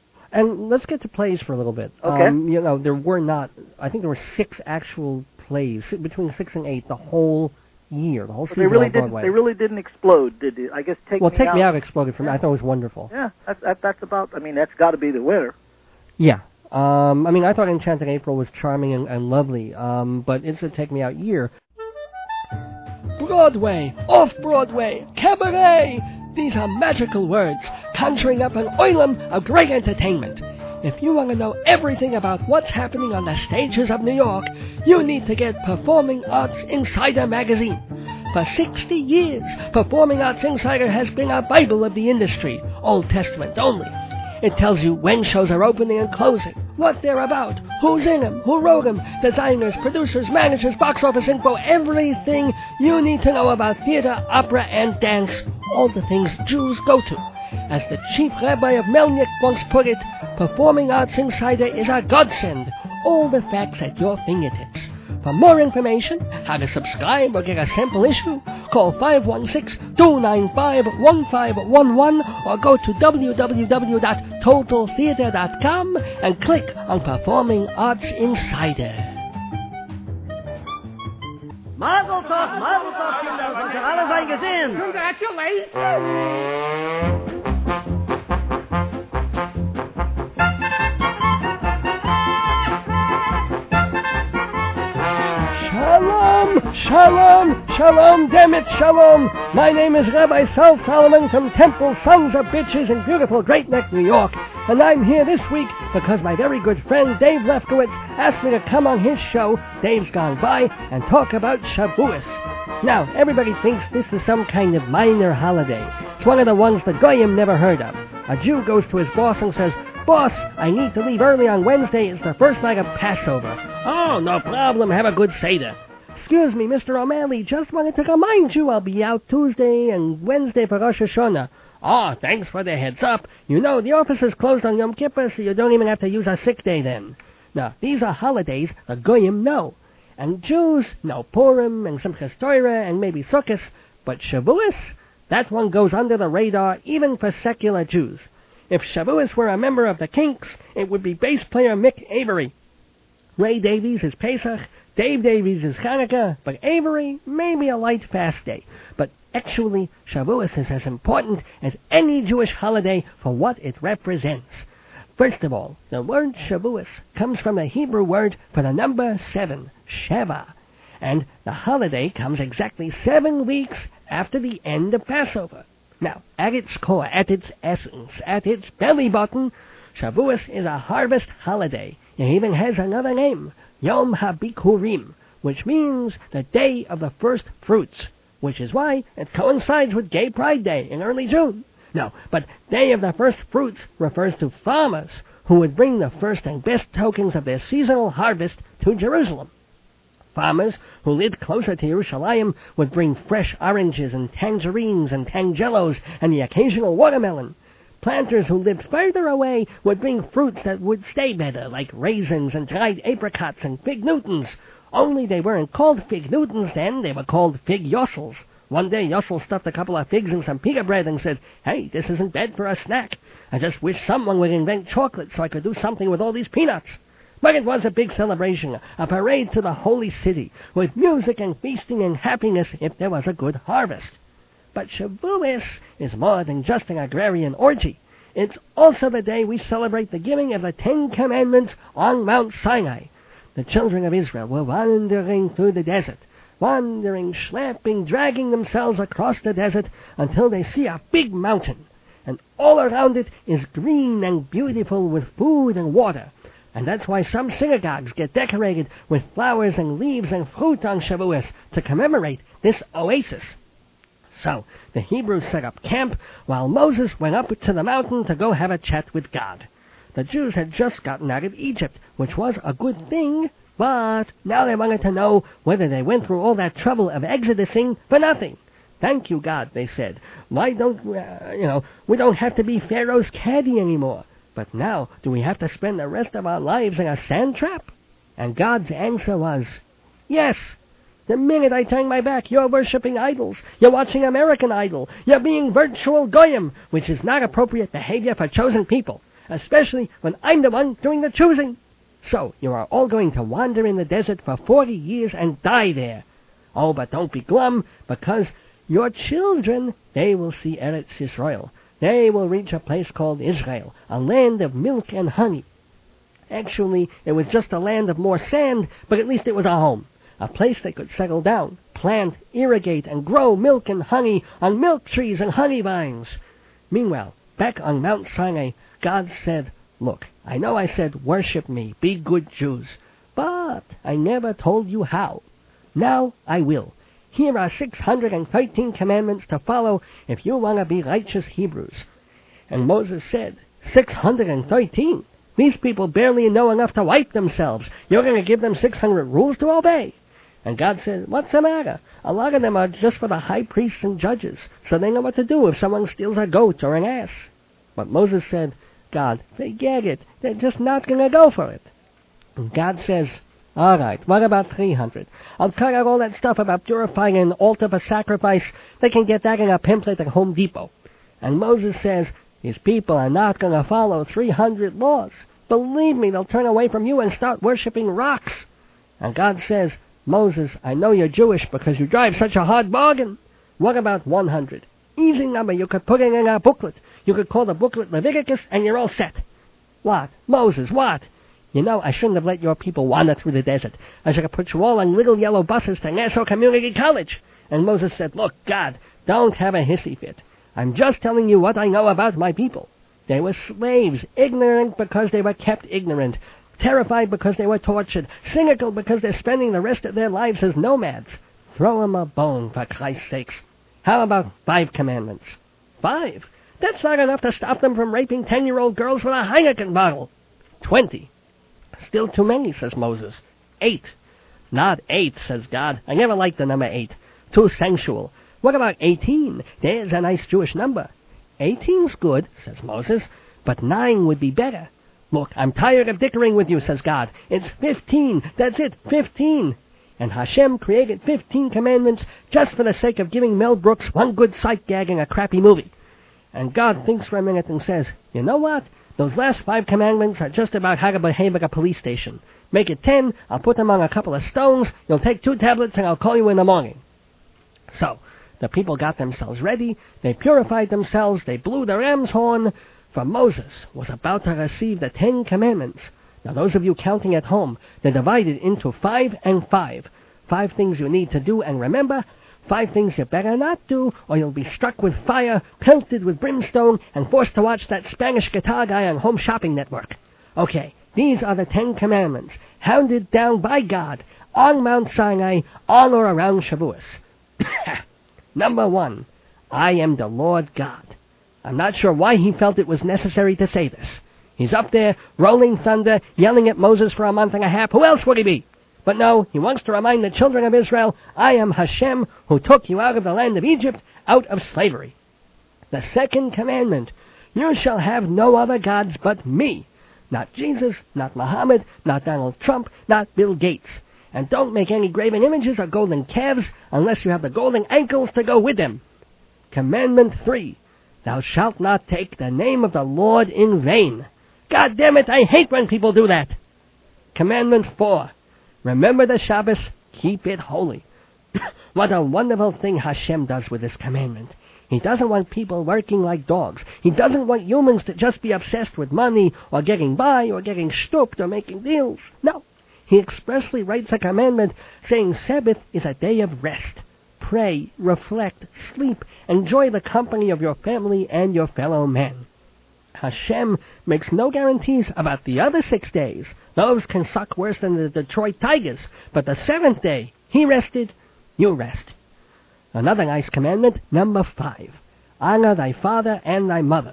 And let's get to plays for a little bit. Okay. Um, you know, there were not. I think there were six actual plays, si- between six and eight, the whole year, the whole But season they really on didn't. Broadway. They really didn't explode, did they? I guess Take well, Me Take Out. Me Out exploded for me. Yeah. I thought it was wonderful. Yeah, that's that, that's about. I mean, that's got to be the winner. Yeah. Um, I mean, I thought Enchanted April was charming and, and lovely, um, but it's a Take Me Out year. Broadway, off-Broadway, cabaret! These are magical words, conjuring up an oilum of great entertainment. If you want to know everything about what's happening on the stages of New York, you need to get Performing Arts Insider magazine. For sixty years, Performing Arts Insider has been a Bible of the industry, Old Testament only. It tells you when shows are opening and closing, what they're about, who's in them, who wrote them, designers, producers, managers, box office info, everything you need to know about theater, opera, and dance, all the things Jews go to. As the chief rabbi of Melnik once put it, Performing Arts Insider is a godsend, all the facts at your fingertips. For more information, how to subscribe or get a sample issue, call five one six, two nine five, one five one one or go to w w w dot total theater dot com and click on Performing Arts Insider. Mazel tov, mazel tov, Kinder, sind ihr alle sein gesehen? Congratulations! Shalom, shalom, shalom, damn it, shalom. My name is Rabbi Sal Solomon from Temple Sons of Bitches in beautiful Great Neck, New York. and I'm here this week because my very good friend Dave Lefkowitz asked me to come on his show, Dave's Gone By, and talk about Shavuos. Now, everybody thinks this is some kind of minor holiday. It's one of the ones the Goyim never heard of. A Jew goes to his boss and says, "Boss, I need to leave early on Wednesday. It's the first night of Passover." "Oh, no problem. Have a good Seder." "Excuse me, Mister O'Malley, just wanted to remind you I'll be out Tuesday and Wednesday for Rosh Hashanah." "Oh, thanks for the heads up. You know, the office is closed on Yom Kippur, so you don't even have to use a sick day then." Now, these are holidays the Goyim know. And Jews know Purim and Simchas Torah and maybe Sukkot, but Shavuos, that one goes under the radar even for secular Jews. If Shavuos were a member of the Kinks, it would be bass player Mick Avery. Ray Davies is Pesach, Dave Davies is Hanukkah, but Avery may be a light fast day. But actually, Shavuos is as important as any Jewish holiday for what it represents. First of all, the word Shavuos comes from the Hebrew word for the number seven, Sheva, and the holiday comes exactly seven weeks after the end of Passover. Now, at its core, at its essence, at its belly button, Shavuos is a harvest holiday. It even has another name, Yom HaBikurim, which means the day of the first fruits, which is why it coincides with Gay Pride Day in early June. No, but Day of the First Fruits refers to farmers who would bring the first and best tokens of their seasonal harvest to Jerusalem. Farmers who lived closer to Yerushalayim would bring fresh oranges and tangerines and tangelos and the occasional watermelon. Planters who lived further away would bring fruits that would stay better, like raisins and dried apricots and fig Newtons. Only they weren't called fig Newtons then, they were called fig Yossels. One day, Yossel stuffed a couple of figs in some pita bread and said, "Hey, this isn't bad for a snack. I just wish someone would invent chocolate so I could do something with all these peanuts." But it was a big celebration, a parade to the holy city, with music and feasting and happiness if there was a good harvest. But Shavuos is more than just an agrarian orgy. It's also the day we celebrate the giving of the Ten Commandments on Mount Sinai. The children of Israel were wandering through the desert. Wandering, schlepping, dragging themselves across the desert until they see a big mountain. And all around it is green and beautiful with food and water. And that's why some synagogues get decorated with flowers and leaves and fruit on Shavuos to commemorate this oasis. So, the Hebrews set up camp while Moses went up to the mountain to go have a chat with God. The Jews had just gotten out of Egypt, which was a good thing, but now they wanted to know whether they went through all that trouble of exodusing for nothing. "Thank you, God," they said. "Why don't, uh, you know, we don't have to be Pharaoh's caddy anymore. But now, do we have to spend the rest of our lives in a sand trap?" And God's answer was, "Yes. The minute I turn my back, you're worshipping idols. You're watching American Idol. You're being virtual Goyim, which is not appropriate behavior for chosen people, especially when I'm the one doing the choosing. So, you are all going to wander in the desert for forty years and die there. Oh, but don't be glum, because your children, they will see Eretz Yisrael. They will reach a place called Israel, a land of milk and honey." Actually, it was just a land of more sand, but at least it was a home, a place they could settle down, plant, irrigate, and grow milk and honey on milk trees and honey vines. Meanwhile, back on Mount Sinai, God said, "Look, I know I said worship me, be good Jews, but I never told you how. Now I will. Here are six hundred thirteen commandments to follow if you want to be righteous Hebrews." And Moses said, six hundred thirteen? These people barely know enough to wipe themselves. You're going to give them six hundred rules to obey? And God said, "What's the matter? A lot of them are just for the high priests and judges, so they know what to do if someone steals a goat or an ass." But Moses said, "God, forget it. They're just not going to go for it." And God says, "All right, what about three hundred? I'll cut out all that stuff about purifying an altar for sacrifice. They can get that in a pamphlet at Home Depot." And Moses says, "These people are not going to follow three hundred laws. Believe me, they'll turn away from you and start worshipping rocks." And God says, "Moses, I know you're Jewish because you drive such a hard bargain. What about one hundred? Easy number, you could put it in our booklet. You could call the booklet Leviticus, and you're all set." "What? Moses, what?" "You know, I shouldn't have let your people wander through the desert. I should have put you all on little yellow buses to Nassau Community College." And Moses said, "Look, God, don't have a hissy fit. I'm just telling you what I know about my people. They were slaves, ignorant because they were kept ignorant, terrified because they were tortured, cynical because they're spending the rest of their lives as nomads. Throw 'em a bone, for Christ's sakes. How about five commandments? Five? That's not enough to stop them from raping ten-year-old girls with a Heineken bottle. Twenty. Still too many, says Moses. Eight. Not eight, says God. I never liked the number eight. Too sensual. What about eighteen? There's a nice Jewish number. Eighteen's good, says Moses, but nine would be better. Look, I'm tired of dickering with you, says God. It's fifteen. That's it, fifteen. And Hashem created fifteen commandments just for the sake of giving Mel Brooks one good sight gag in a crappy movie. And God thinks for a minute and says, you know what? Those last five commandments are just about how to behave at a police station. Make it ten, I'll put them on a couple of stones, you'll take two tablets, and I'll call you in the morning. So, the people got themselves ready, they purified themselves, they blew the ram's horn, for Moses was about to receive the Ten Commandments. Now, those of you counting at home, they're divided into five and five. Five things you need to do, and remember, five things you better not do, or you'll be struck with fire, pelted with brimstone, and forced to watch that Spanish guitar guy on Home Shopping Network. Okay, these are the Ten Commandments, handed down by God on Mount Sinai, on or around Shavuos. Number one, I am the Lord God. I'm not sure why he felt it was necessary to say this. He's up there, rolling thunder, yelling at Moses for a month and a half. Who else would he be? But no, he wants to remind the children of Israel, I am Hashem, who took you out of the land of Egypt, out of slavery. The second commandment, you shall have no other gods but me. Not Jesus, not Muhammad, not Donald Trump, not Bill Gates. And don't make any graven images or golden calves unless you have the golden ankles to go with them. Commandment three, thou shalt not take the name of the Lord in vain. God damn it, I hate when people do that. Commandment four, remember the Shabbos, keep it holy. What a wonderful thing Hashem does with this commandment. He doesn't want people working like dogs. He doesn't want humans to just be obsessed with money or getting by or getting stooped or making deals. No. He expressly writes a commandment saying Sabbath is a day of rest. Pray, reflect, sleep, enjoy the company of your family and your fellow men. Hashem makes no guarantees about the other six days. Those can suck worse than the Detroit Tigers. But the seventh day, he rested, you rest. Another nice commandment, number five. Honor thy father and thy mother.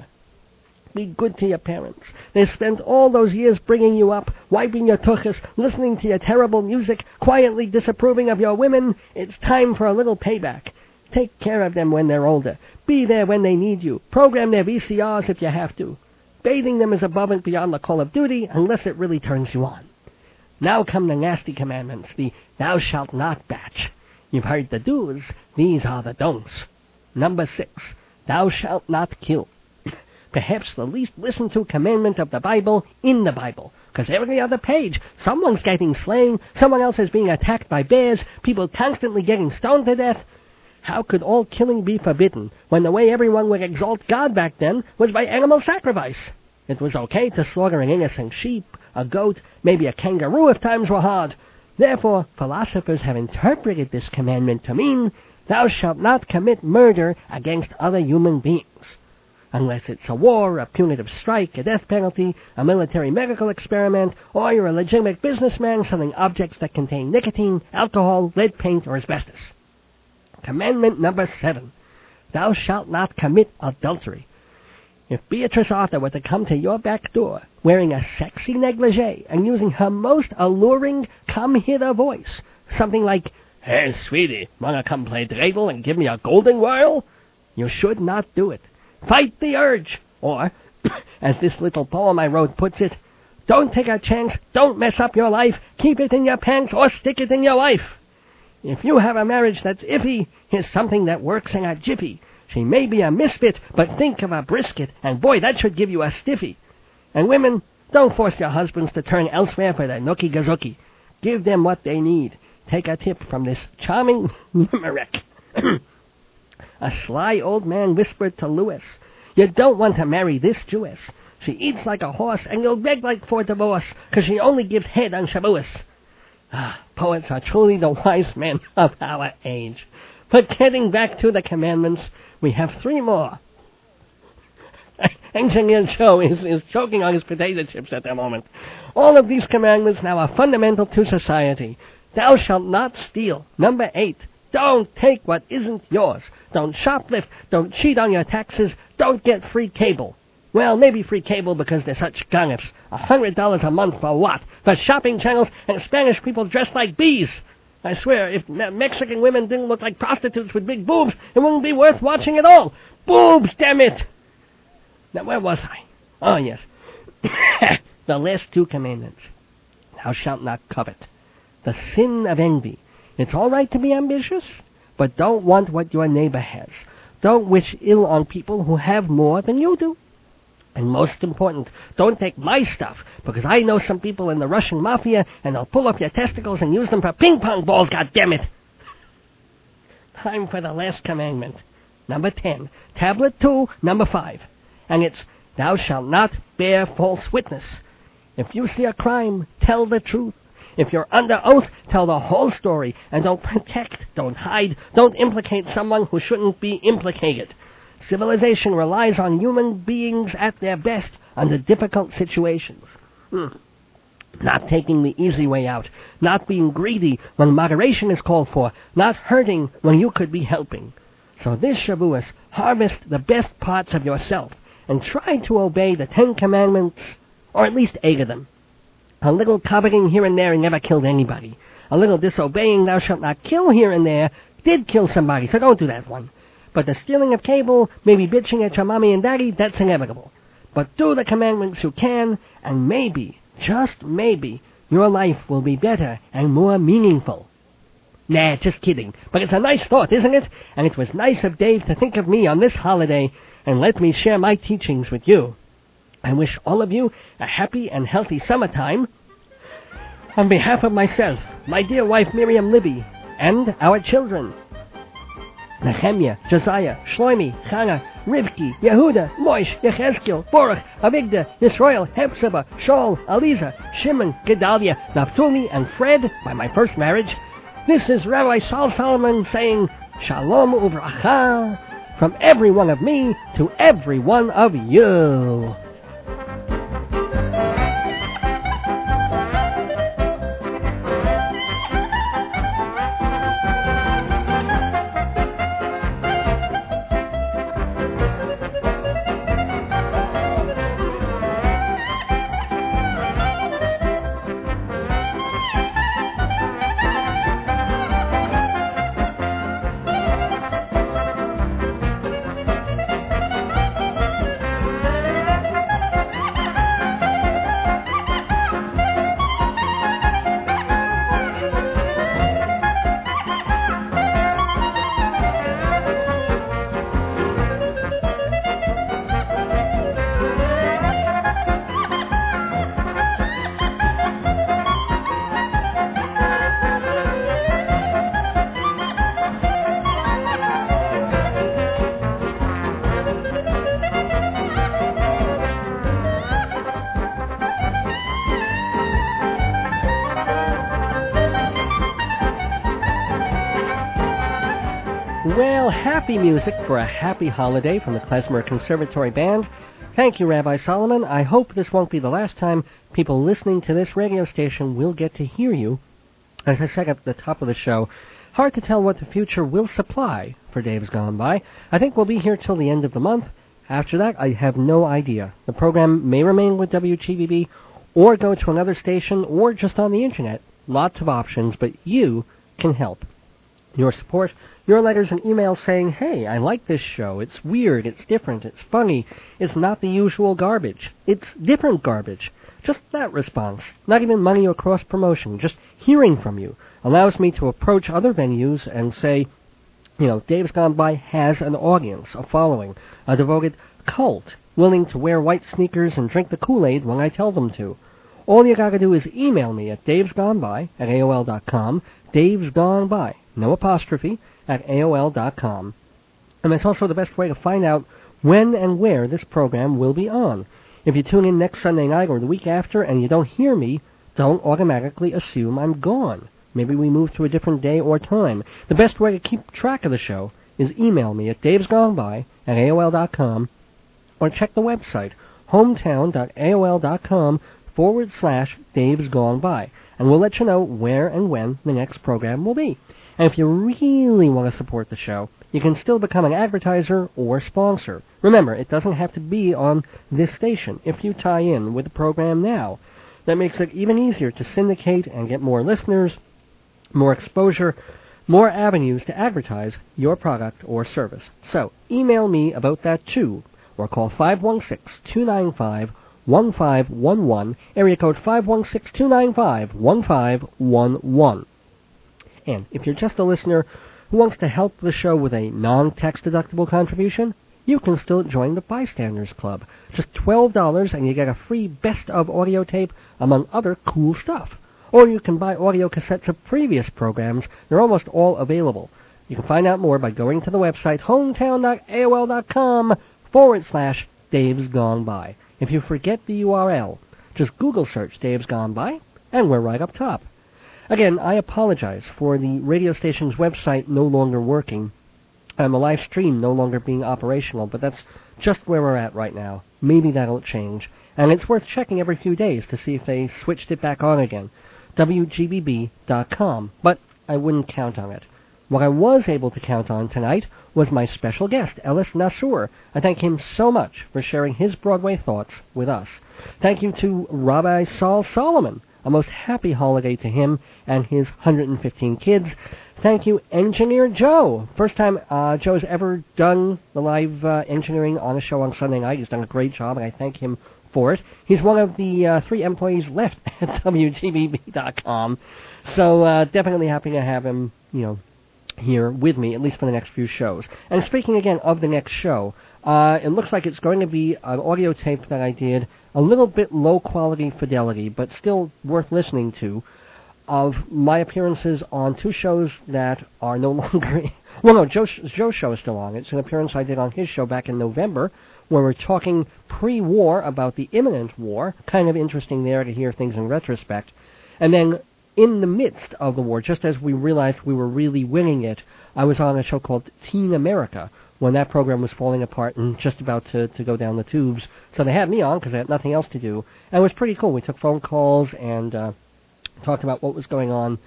Be good to your parents. They spent all those years bringing you up, wiping your tuchus, listening to your terrible music, quietly disapproving of your women. It's time for a little payback. Take care of them when they're older. Be there when they need you. Program their V C Rs if you have to. Bathing them is above and beyond the call of duty unless it really turns you on. Now come the nasty commandments, the thou shalt not batch. You've heard the do's, these are the don'ts. Number six, thou shalt not kill. Perhaps the least listened to commandment of the Bible in the Bible, because every other page, someone's getting slain, someone else is being attacked by bears, people constantly getting stoned to death. How could all killing be forbidden, when the way everyone would exalt God back then was by animal sacrifice? It was okay to slaughter an innocent sheep, a goat, maybe a kangaroo if times were hard. Therefore, philosophers have interpreted this commandment to mean, thou shalt not commit murder against other human beings. Unless it's a war, a punitive strike, a death penalty, a military medical experiment, or you're a legitimate businessman selling objects that contain nicotine, alcohol, lead paint, or asbestos. Commandment number seven, thou shalt not commit adultery. If Beatrice Arthur were to come to your back door wearing a sexy negligee and using her most alluring come-hither voice, something like, hey, sweetie, wanna come play dreidel and give me a golden whirl? You should not do it. Fight the urge. Or, as this little poem I wrote puts it, don't take a chance, don't mess up your life, keep it in your pants or stick it in your wife. If you have a marriage that's iffy, here's something that works in a jiffy. She may be a misfit, but think of a brisket, and boy, that should give you a stiffy. And women, don't force your husbands to turn elsewhere for their nookie gazookie. Give them what they need. Take a tip from this charming limerick. A sly old man whispered to Lewis, you don't want to marry this Jewess. She eats like a horse, and you'll beg like for divorce, 'cause she only gives head on Shavuos. Ah, poets are truly the wise men of our age. But getting back to the commandments, we have three more. Engineer Joe is, is choking on his potato chips at the moment. All of these commandments now are fundamental to society. Thou shalt not steal. Number eight. Don't take what isn't yours. Don't shoplift. Don't cheat on your taxes. Don't get free cable. Well, maybe free cable because they're such gunnips. A hundred dollars a month for what? For shopping channels and Spanish people dressed like bees. I swear, if Me- Mexican women didn't look like prostitutes with big boobs, it wouldn't be worth watching at all. Boobs, damn it! Now, where was I? Oh, yes. The last two commandments. Thou shalt not covet. The sin of envy. It's all right to be ambitious, but don't want what your neighbor has. Don't wish ill on people who have more than you do. And most important, don't take my stuff, because I know some people in the Russian mafia, and they'll pull up your testicles and use them for ping-pong balls, goddammit! Time for the last commandment. Number ten. Tablet two, number five. And it's, thou shalt not bear false witness. If you see a crime, tell the truth. If you're under oath, tell the whole story, and don't protect, don't hide, don't implicate someone who shouldn't be implicated. Civilization relies on human beings at their best under difficult situations. Hmm. Not taking the easy way out, not being greedy when moderation is called for, not hurting when you could be helping. So this Shavuos, harvest the best parts of yourself, and try to obey the Ten Commandments, or at least eight of them. A little coveting here and there never killed anybody. A little disobeying, thou shalt not kill here and there, did kill somebody, so don't do that one. But the stealing of cable, maybe bitching at your mommy and daddy, that's inevitable. But do the commandments you can, and maybe, just maybe, your life will be better and more meaningful. Nah, just kidding. But it's a nice thought, isn't it? And it was nice of Dave to think of me on this holiday and let me share my teachings with you. I wish all of you a happy and healthy summertime. On behalf of myself, my dear wife Miriam Libby, and our children, Nehemiah, Josiah, Shlomi, Chana, Rivki, Yehuda, Moish, Yechezkel, Baruch, Avigdor, Yisrael, Hepzibah, Shaul, Aliza, Shimon, Gedalia, Naphtali, and Fred, by my first marriage. This is Rabbi Saul Solomon saying, Shalom Uvracha, from every one of me to every one of you. Well, happy music for a happy holiday from the Klezmer Conservatory Band. Thank you, Rabbi Solomon. I hope this won't be the last time people listening to this radio station will get to hear you. As I said at the top of the show, hard to tell what the future will supply for Dave's Gone By. I think we'll be here till the end of the month. After that, I have no idea. The program may remain with W G B B, or go to another station, or just on the Internet. Lots of options, but you can help. Your support, your letters and emails saying, hey, I like this show, it's weird, it's different, it's funny, it's not the usual garbage, it's different garbage. Just that response, not even money or cross-promotion, just hearing from you, allows me to approach other venues and say, you know, Dave's Gone By has an audience, a following, a devoted cult, willing to wear white sneakers and drink the Kool-Aid when I tell them to. All you gotta do is email me at davesgoneby at A O L dot com, davesgoneby, no apostrophe, at A O L dot com. And that's also the best way to find out when and where this program will be on. If you tune in next Sunday night or the week after and you don't hear me, don't automatically assume I'm gone. Maybe we move to a different day or time. The best way to keep track of the show is email me at davesgoneby at A O L dot com, or check the website, hometown.aol.com forward slash Dave's Gone By, and we'll let you know where and when the next program will be. And if you really want to support the show, you can still become an advertiser or sponsor. Remember, it doesn't have to be on this station if you tie in with the program now. That makes it even easier to syndicate and get more listeners, more exposure, more avenues to advertise your product or service. So, email me about that too, or call five one six, two nine five, one five one one, area code five one six, two nine five, one five one one. And if you're just a listener who wants to help the show with a non-tax deductible contribution, you can still join the Bystanders Club. Just twelve dollars and you get a free best of audio tape among other cool stuff. Or you can buy audio cassettes of previous programs. They're almost all available. You can find out more by going to the website hometown.aol.com forward slash Dave's Gone By. If you forget the U R L, just Google search Dave's Gone By, and we're right up top. Again, I apologize for the radio station's website no longer working and the live stream no longer being operational, but that's just where we're at right now. Maybe that'll change. And it's worth checking every few days to see if they switched it back on again. W G B B dot com, but I wouldn't count on it. What I was able to count on tonight was my special guest, Ellis Nassour. I thank him so much for sharing his Broadway thoughts with us. Thank you to Rabbi Saul Solomon. A most happy holiday to him and his one hundred fifteen kids. Thank you, Engineer Joe. First time uh, Joe's ever done the live uh, engineering on a show on Sunday night. He's done a great job, and I thank him for it. He's one of the uh, three employees left at W G B B dot com, so uh, definitely happy to have him, you know, here with me, at least for the next few shows. And speaking again of the next show, uh, it looks like it's going to be an audio tape that I did, a little bit low-quality fidelity, but still worth listening to, of my appearances on two shows that are no longer... well, no, Joe's, Joe's show is still on. It's an appearance I did on his show back in November, where we're talking pre-war about the imminent war. Kind of interesting there to hear things in retrospect. And then in the midst of the war, just as we realized we were really winning it, I was on a show called Teen America, when that program was falling apart and just about to, to go down the tubes. So they had me on because I had nothing else to do. And it was pretty cool. We took phone calls and uh, talked about what was going on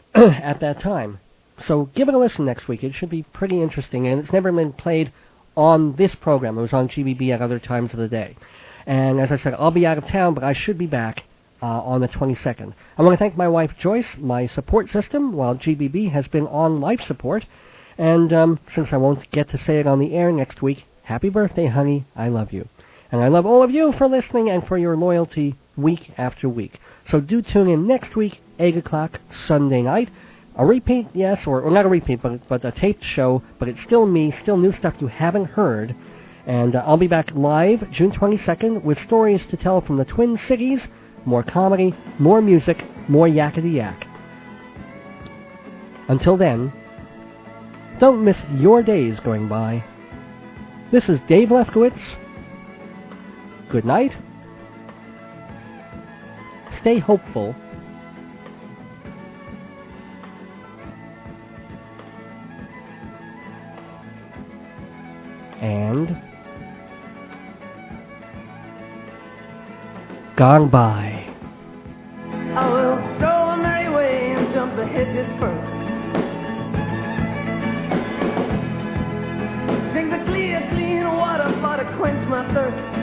at that time. So give it a listen next week. It should be pretty interesting. And it's never been played on this program. It was on G B B at other times of the day. And as I said, I'll be out of town, but I should be back uh, on the twenty-second. I want to thank my wife, Joyce, my support system, while G B B has been on life support. And um, since I won't get to say it on the air next week, happy birthday, honey. I love you. And I love all of you for listening and for your loyalty week after week. So do tune in next week, eight o'clock, Sunday night. A repeat, yes, or, or not a repeat, but, but a taped show, but it's still me, still new stuff you haven't heard. And uh, I'll be back live June twenty-second with stories to tell from the Twin Cities, more comedy, more music, more yakety yak. Until then, don't miss your days going by. This is Dave Lefkowitz. Good night. Stay hopeful. And gone by. I will go a merry way and jump the hedges first. Drink the clear, clean water for to quench my thirst.